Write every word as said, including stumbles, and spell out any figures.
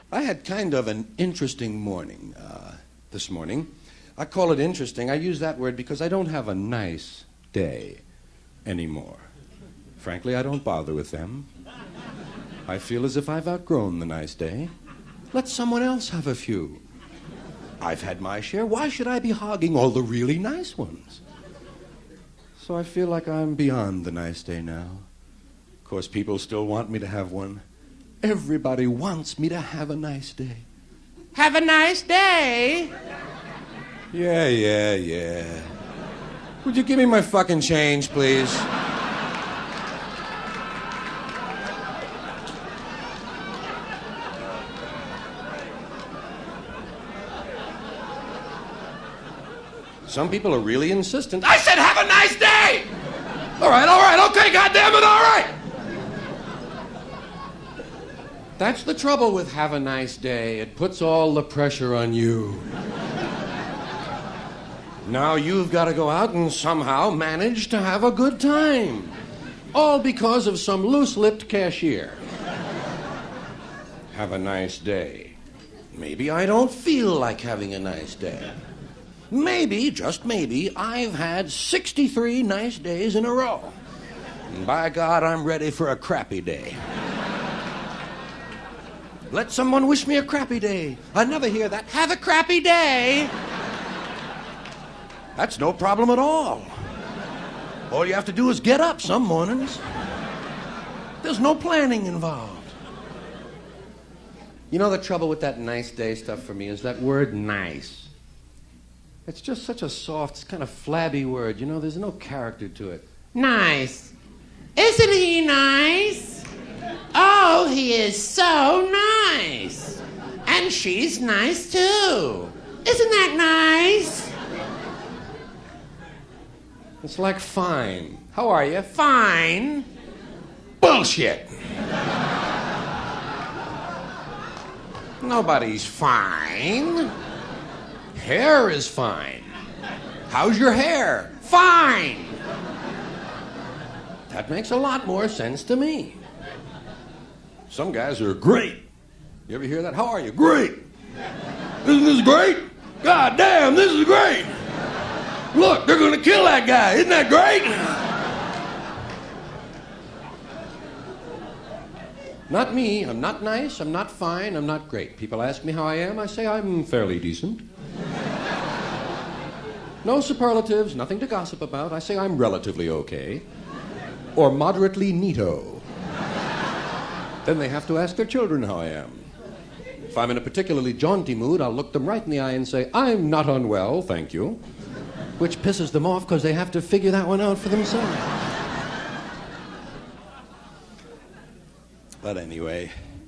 I had kind of an interesting morning uh, this morning. I call it interesting. I use that word because I don't have a nice day anymore. Frankly, I don't bother with them. I feel as if I've outgrown the nice day. Let someone else have a few. I've had my share. Why should I be hogging all the really nice ones? So I feel like I'm beyond the nice day now. Of course, people still want me to have one. Everybody wants me to have a nice day. Have a nice day? Yeah, yeah, yeah. Would you give me my fucking change, please? Some people are really insistent. I said have a nice day! All right, all right, okay, goddammit, all right! That's the trouble with have a nice day. It puts all the pressure on you. Now you've got to go out and somehow manage to have a good time. All because of some loose-lipped cashier. Have a nice day. Maybe I don't feel like having a nice day. Maybe, just maybe, I've had sixty-three nice days in a row. And by God, I'm ready for a crappy day. Let someone wish me a crappy day. I never hear that. Have a crappy day. That's no problem at all. All you have to do is get up some mornings. There's no planning involved. You know the trouble with that nice day stuff for me is that word nice. It's just such a soft, kind of flabby word. You know, there's no character to it. Nice. Isn't he nice? Oh, he is so nice. And she's nice, too. Isn't that nice? It's like fine. How are you? Fine. Bullshit. Nobody's fine. Hair is fine. How's your hair? Fine. That makes a lot more sense to me. Some guys are great. You ever hear that? How are you? Great. Isn't this great? God damn, this is great. Look, they're going to kill that guy. Isn't that great? Not me. I'm not nice. I'm not fine. I'm not great. People ask me how I am. I say I'm fairly decent. No superlatives, nothing to gossip about. I say I'm relatively okay. Or moderately neato. Then they have to ask their children how I am. If I'm in a particularly jaunty mood, I'll look them right in the eye and say, I'm not unwell, thank you. Which pisses them off because they have to figure that one out for themselves. But anyway,